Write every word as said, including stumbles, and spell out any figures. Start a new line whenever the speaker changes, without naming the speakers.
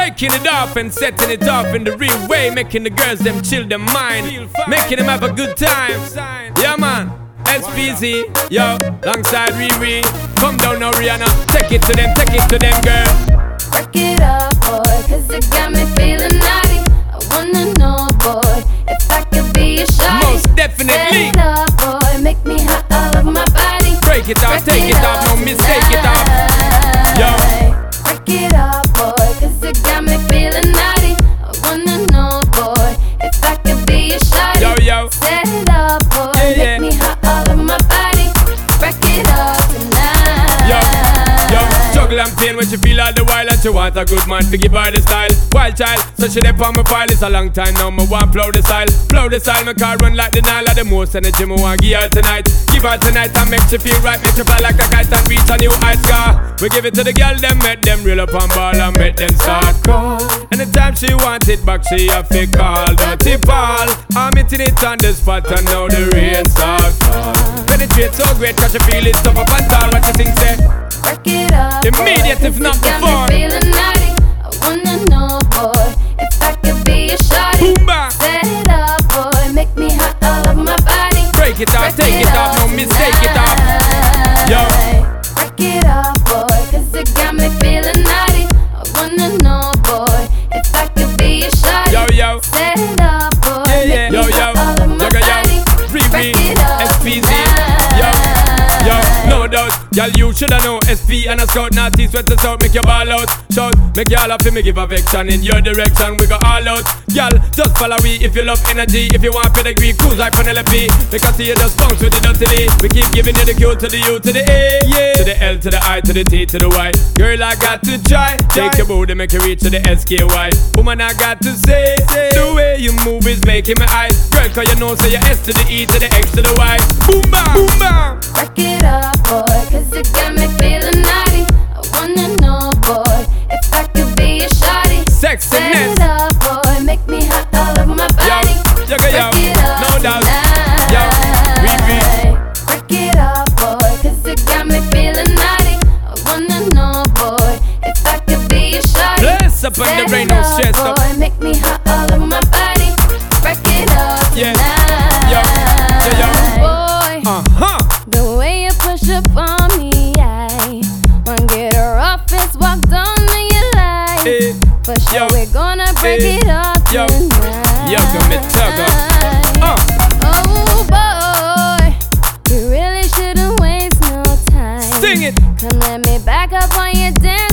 Breaking it off and setting it off in the real way, making the girls them chill their mind, making them have a good time. Yeah man, S P Z, yo, alongside Riri. Come down now Rihanna, take it to them, take it to them girl.
Break it up boy, cause it got me feeling naughty. I wanna know boy, if I could be a shawty.
Most definitely.
Set it up boy, make me hot all over my body.
Break it off,
Break
take it,
it
off,
up
no mistake it off. Yo.
Break it up boy, cause it got me feeling naughty. I wanna know boy, if I could be a shawty.
Yo yo.
Set it up boy,
Yeah, yeah.
make me hot all over my body. Break it up tonight.
Yo, yo, juggle and pain when she feel all the while and she want a good man to give her the style. Wild child, so she dey on my file. It's a long time now, me want flow the style. Flow the style, my car run like the Nile. Of the most energy me want give her tonight. Give her tonight and make she feel right. Make she fly like a kite and reach a new high scar. We give it to the girl, them make them reel up and ball and make them start call. Anytime she want it back, she have to call. Dirty Paul, I'm hitting it on the spot and now the rain starts fall. Penetrate so great, cause she feel it tough up and tall. What you think say?
Break it up
Immediate
boy,
if not
cause it
before.
got me feeling naughty. I wanna know boy, if I could be a shawty.
Boomba.
Set it up boy, make me hot all over my body.
Break it off,
Break
take it off, no mistake it off. Yo.
Break it up boy, cause it got me feeling naughty. I wanna know boy, if I could be a shawty.
Yo yo,
Set it up boy,
yeah yeah.
make
Yo
me
yo,
hot all over my
yo yo,
body.
Riri,
Break it up
S P Z, yo. Yo, no doubt, y'all you shoulda know S P and a scout, naughty sweat us out, make you ball out. Shout, make you all up, me give affection in your direction, we go all out. Y'all, just follow we if you love energy, if you want pedigree, cruise like Penelope. Because you just bounce with the dirty. We keep giving you the Q to the U to the A, yeah. To the L to the I to the T to the Y. Girl, I got to try, take your booty, make you reach to the S K Y. Woman, I got to say, the way you move is making me eyes. Girl, cause you know, say so you S to the E to the X to the Y. Boom bam, boom bam.
Break it up boy, cause it got me feeling naughty. I wanna know boy, if I could be a shawty. Set
Sexiness.
it up boy, make me hot all over my body.
Yo, yo, yo,
Break it up
no doubt.
tonight.
Yo, Riri.
Break it up boy, cause it got me feeling naughty. I wanna know boy, if I could be a shawty.
Bless up on the
Set
rain,
it
no
up,
stress up.
boy, make me hot all over my body. Break it up
Yeah.
tonight.
Yo, yo, yo.
Boy,
Uh-huh.
the way you push up on me, I wanna get her off, it's walked on me, you like.
Eh,
For sure
yo,
we're gonna break
eh,
it up
yo,
tonight.
yo, come and tug up. Uh.
Oh boy, you really shouldn't waste no time.
Sing it.
Come let me back up on your dance